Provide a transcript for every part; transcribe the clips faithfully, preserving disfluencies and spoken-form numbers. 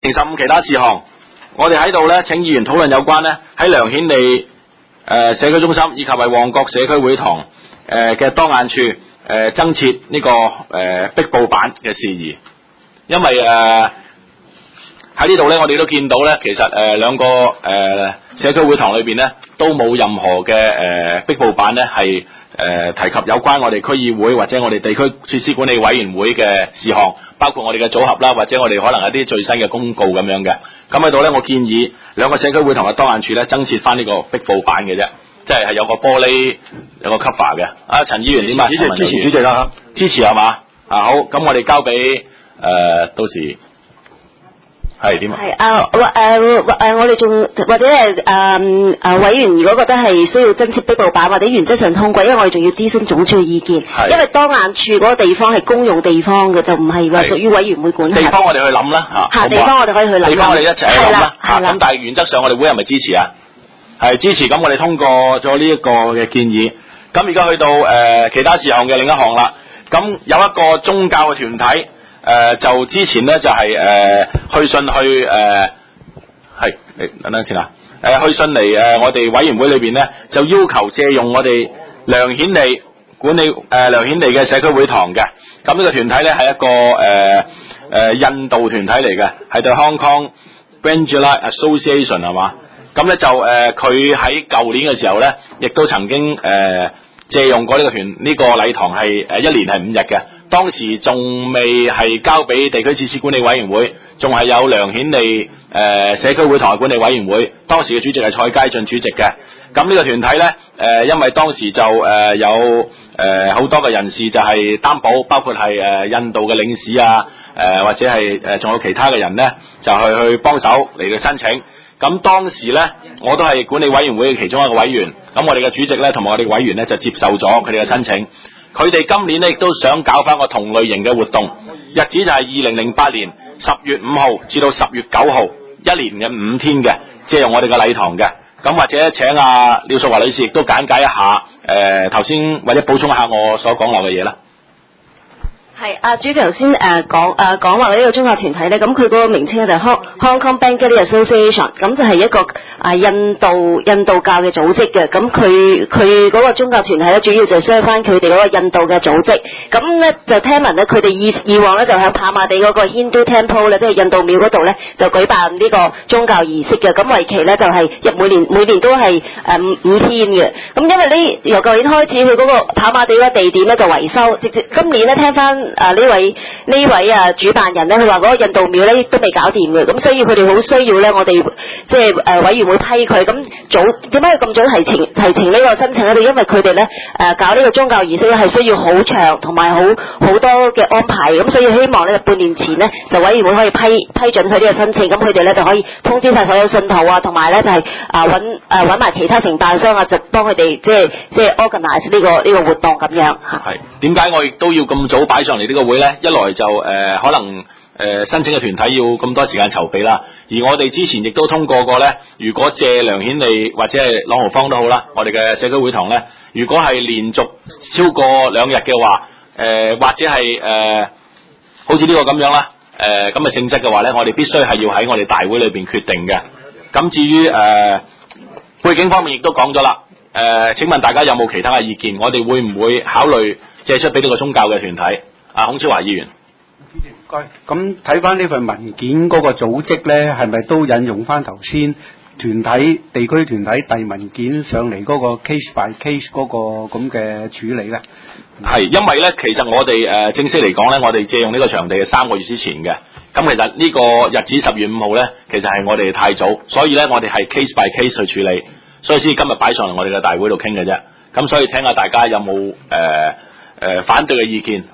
十五其他事項，我哋喺度咧請議員討論有關咧喺梁顯利誒社區中心以及係旺角社區會堂誒嘅當眼處誒增設呢個誒壁布板嘅事宜，因為誒喺呢度咧我哋都見到咧，其實誒兩個誒社區會堂裏邊咧都冇任何嘅誒壁布板咧係誒提及有關我哋區議會或者我哋地區設施管理委員會嘅事項，包括我哋嘅組合啦，或者我哋可能有啲最新嘅公告咁樣嘅。咁喺度咧，我建議兩個社區會堂嘅當眼處咧增設翻呢個壁布板嘅啫，即係係有個玻璃有個 cover 嘅。啊，陳議員點啊？ 支持主席啦， 支持係嘛？啊好，咁我哋交俾誒、呃、到時。係點啊？係啊， 誒誒我哋仲或者係誒誒委員，如果覺得係需要增設壁布板，或者原則上通過，因為我哋仲要諮詢總署嘅意見。因為當眼處嗰個地方係公用地方嘅，就唔係話屬於委員會管轄。地方我哋去諗啦嚇。嚇，地方我哋可以去諗。地方我哋一齊去諗啦。係啦。咁但係原則上我哋會係咪支持啊？係支持。咁我哋通過咗呢一個嘅建議。咁而家去到誒、呃、其他事項嘅另一項啦。咁有一個宗教嘅團體。誒、呃、就之前咧就係、是、誒、呃、去信去誒係誒等等先啦，誒、呃、去信嚟誒、呃、我哋委員會裏邊咧就要求借用我哋梁顯利管理誒、呃、梁顯利嘅社區會堂嘅，咁呢個團體咧係一個誒誒、呃呃、印度團體嚟嘅，係對 Hong Kong Bengali Association 係嘛，咁咧就誒佢喺舊年嘅時候咧亦都曾經誒、呃、借用過呢個團呢、這個禮堂係誒一年係五日嘅。當時仲未係交俾地區設施管理委員會，仲係有梁顯利誒、呃、社區會堂嘅管理委員會。當時嘅主席係蔡佳俊主席嘅。咁呢個團體咧，誒、呃、因為當時就誒、呃、有誒好、呃、多嘅人士就係擔保，包括係誒、呃、印度嘅領事啊，誒、呃、或者係誒仲有其他嘅人咧，就去去幫手嚟到申請。咁當時咧，我都係管理委員會嘅其中一個委員。咁我哋嘅主席咧，同埋我哋嘅委員咧，就接受咗佢哋嘅申請。佢哋今年咧亦都想搞翻個同類型嘅活動，日子就係二零零八年十月五號至到十月九號，一年嘅五天嘅，借用我哋嘅禮堂嘅。咁或者請阿廖淑華女士亦都簡介一下，誒頭先或者補充一下我所講落嘅嘢啦。係啊，主席頭先誒講誒講話呢個宗教團體咧，咁佢嗰個名稱咧就係 Hong Hong Kong Bengali Association， 咁就係一個啊印度印度教嘅組織嘅，咁佢佢嗰個宗教團體咧主要就 serve 翻佢哋嗰個印度嘅組織，咁咧就聽聞咧佢哋以以往咧就喺跑馬地嗰個 Hindu Temple 咧，即係印度廟嗰度咧就舉辦呢個宗教儀式嘅，咁為期咧就係入每年每年都係誒五五天嘅，咁因為呢由舊年開始佢嗰個跑馬地嗰個地點咧就維修，直至今年咧聽翻。啊！呢位呢位啊主辦人咧，佢話嗰個印度廟咧都未搞掂嘅，咁所以佢哋好需要咧，我哋即係誒委員會批佢。咁早點解佢咁早提呈提呈呢個申請咧？因為佢哋咧誒搞呢個宗教儀式咧係需要好長同埋好好多嘅安排，咁所以希望咧半年前咧就委員會可以批批准佢呢個申請，咁佢哋咧就可以通知晒所有信徒啊，同埋咧就係啊揾誒揾埋其他承辦商啊，就幫佢哋即係即係 organize 呢個呢個活動咁樣嚇。係點解我亦都要咁早擺上嚟呢個會咧？一來就誒、呃、可能誒、呃、申請嘅團體要咁多時間籌備啦，而我哋之前亦都通過過咧，如果借梁顯利或者係朗豪坊都好啦，我哋嘅社區會堂咧，如果係連續超過兩日嘅話，誒、呃、或者係誒、呃、好似呢個咁樣啦，誒咁嘅性質嘅話咧，我哋必須係要喺我哋大會裏邊決定嘅。咁至於誒、呃、背景方面亦都講咗啦，誒、呃、請問大家有冇其他嘅意見？我哋會唔會考慮借出俾呢個宗教嘅團體？啊，孔超華議員， 主席唔該。咁睇翻呢份文件嗰個組織咧，係咪都引用翻頭先團體地區團體遞文件上嚟嗰個 case by case 嗰個咁嘅處理咧？ 係因為咧，其實我哋誒、呃、正式嚟講咧，我哋借用呢個場地係三個月之前嘅。咁其實呢個日子十月五號咧，其實係我哋太早，所以咧我哋係 case by case 去處理，所以先今日擺上嚟我哋嘅大會度傾嘅啫。咁所以聽下大家有冇誒誒反對嘅意見？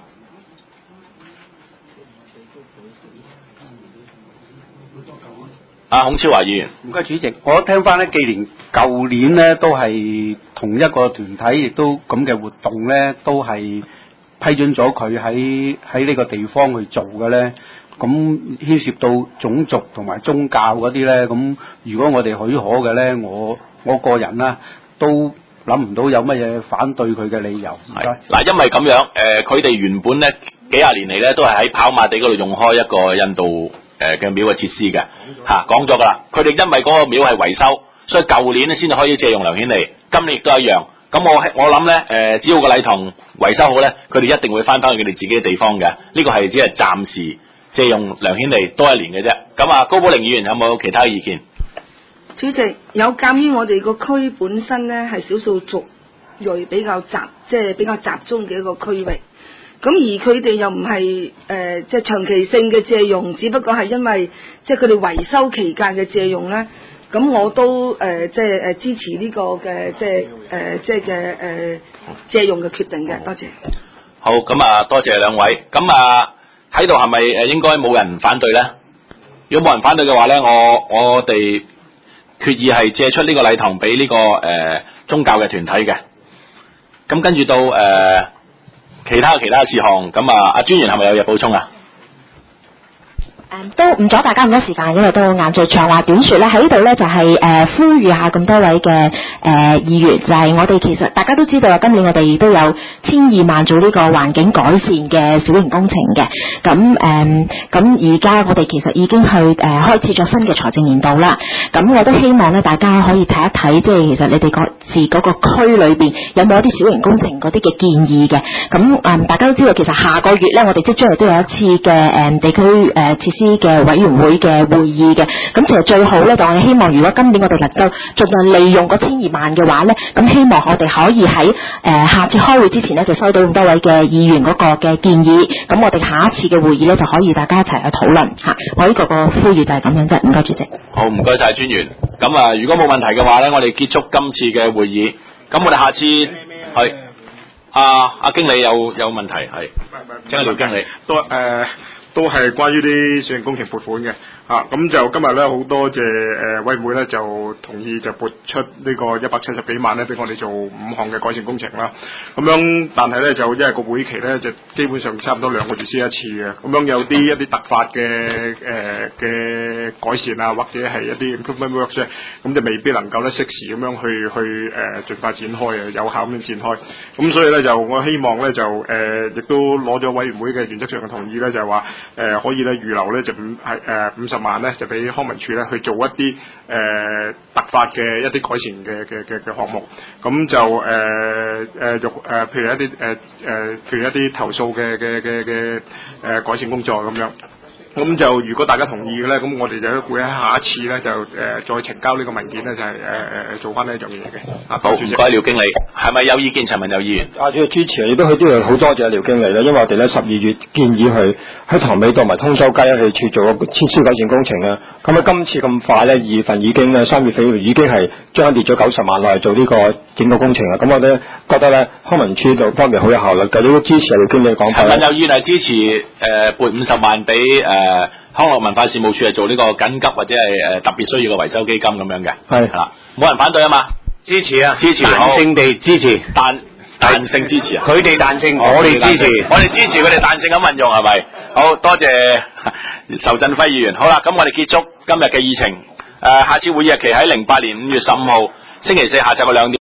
啊，孔超華議員， 唔該主席，我聽翻咧，既然舊年咧都係同一個團體，亦都咁嘅活動咧，都係批准咗佢喺喺呢個地方去做嘅咧，咁牽涉到種族同埋宗教嗰啲咧，咁如果我哋許可嘅咧，我我個人啦都諗唔到有乜嘢反對佢嘅理由。唔該。 嗱，因為咁樣，誒佢哋原本咧幾廿年嚟咧都係喺跑馬地嗰度用開一個印度誒嘅廟嘅設施嘅嚇，講咗㗎啦。佢哋因為嗰個廟係維修，所以舊年咧先至可以借用梁顯利，今年亦都一樣。咁我我諗咧誒，只要個禮堂維修好咧，佢哋一定會翻返去佢哋自己嘅地方嘅。呢個係只係暫時借用梁顯利多一年嘅啫。咁啊，高寶玲議員有冇其他意見？ 主席，有鑑於我哋個區本身咧係少數族裔比較集，即係比較集中嘅一個區域。咁而佢哋又唔係誒即係長期性嘅借用，只不過係因為即係佢哋維修期間嘅借用咧。咁我都誒、呃、即係誒支持呢個嘅即係誒、呃、即係嘅誒借用嘅決定嘅，多謝。 好，咁啊多謝兩位。咁啊喺度係咪誒應該冇人反對咧？如果冇人反對嘅話咧，我我哋決議係借出呢個禮堂俾呢、這個誒、呃、宗教嘅團體嘅。咁跟住到誒、呃、其他其他事項，咁啊阿專員係咪有嘢補充啊？ 誒都唔阻大家咁多時間，因為都晏晝長話短說咧，喺呢度咧就係、是、誒、呃、呼籲下咁多位嘅誒、呃、議員，就係、是、我哋其實大家都知道啊，今年我哋都有千二萬做呢個環境改善嘅小型工程嘅，咁誒咁而家我哋其實已經去誒、呃、開始咗新嘅財政年度啦，咁我都希望咧大家可以睇一睇，即係其實你哋各自嗰個區裏邊有冇一啲小型工程嗰啲嘅建議嘅，咁誒、呃、大家都知道其實下個月咧我哋即將亦都有一次嘅誒、呃、地區誒設施嘅委員會嘅會議嘅，咁其實最好咧就我哋希望，如果今年我哋能夠盡量利用嗰千二萬嘅話咧，咁希望我哋可以喺誒、呃、下次開會之前咧就收到咁多位嘅議員嗰個嘅建議，咁我哋下一次嘅會議咧就可以大家一齊去討論吓。我呢個個呼籲就係咁樣啫，唔該主席。 好，唔該晒專員。咁啊，如果冇問題嘅話咧，我哋結束今次嘅會議。咁我哋下次係阿阿經理有有問題係，請阿廖經理。 都誒。呃都係關於啲小型工程撥款嘅，啊咁就今日咧好多謝誒委員會咧就同意就撥出呢個一百七十幾萬咧俾我哋做五項嘅改善工程啦。咁樣但係咧就因為個會期咧就基本上差唔多兩個月先一次嘅，咁樣有啲一啲突發嘅誒嘅改善啊，或者係一啲 improvement works 咧，咁就未必能夠咧適時咁樣去去誒、呃、盡快展開啊，有效咁樣展開。咁所以咧就我希望咧就誒亦、呃、都攞咗委員會嘅原則上嘅同意咧，就係話。誒、呃、可以咧預留咧就五係誒五十萬咧就俾康文署咧去做一啲誒、呃、突發嘅一啲改善嘅嘅嘅嘅項目，咁就誒誒肉誒譬如一啲誒誒譬如一啲投訴嘅嘅嘅嘅誒改善工作咁樣。咁就如果大家同意嘅咧，咁我哋就會喺下一次咧就誒、呃、再呈交呢個文件咧，就係誒誒做翻呢一樣嘢嘅。啊， 好，唔該廖經理，係咪有意見？陳文友議員， 啊，主要支持，亦都佢都要好多謝廖經理啦，因為我哋咧十二月建議佢喺塘尾道同埋通州街一去處做個設施改善工程啦。咁啊，今次咁快咧，二月份已經咧，三月份已經係將跌咗九十萬落嚟做呢個整個工程啦。咁我哋覺得咧，康文署度方面好有效率，繼續都支持廖經理講法。 陳文友議員係支持誒撥五十萬俾誒。呃誒，康樂文化事務處係做呢個緊急或者係誒特別需要嘅維修基金咁樣嘅，係係啦，冇人反對啊嘛， 支持啊， 支持， 彈性地支持， 彈彈性支持啊， 佢哋彈性，我哋支持， 我哋支持佢哋彈性咁運用係咪？好多謝仇振輝議員，好啦，咁我哋結束今日嘅議程，誒、呃，下次會議日期喺零八年五月十五號星期四下晝嘅兩點。